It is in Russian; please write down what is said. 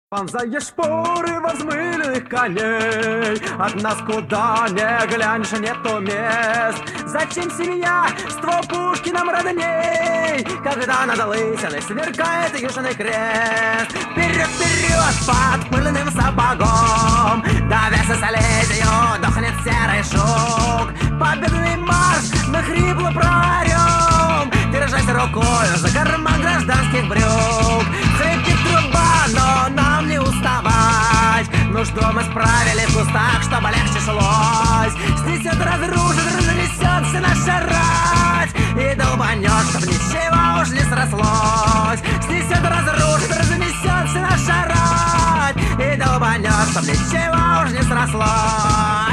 Вонзая шпоры во взмыленных коней, от нас куда не глянешь, нету мест. Зачем семья, ствол пушки нам родней, когда над лысиной сверкает южный крест? Вперед, вперед, под пыльным сапогом, давясь солезью, дохнет серый шук. Победный марш мы хрипло проорем, держась рукою за карман гражданских брюк. Хрипит труба, но нам не уставать, нужду мы справили в кустах, чтобы легче шлось. Снесет, разрушит, разнесется наша рать и долбанет, чтоб ничего уж не срослось. Снесет, разрушит, разнесется наша рать и долбанет, чтоб ничего уж не срослось.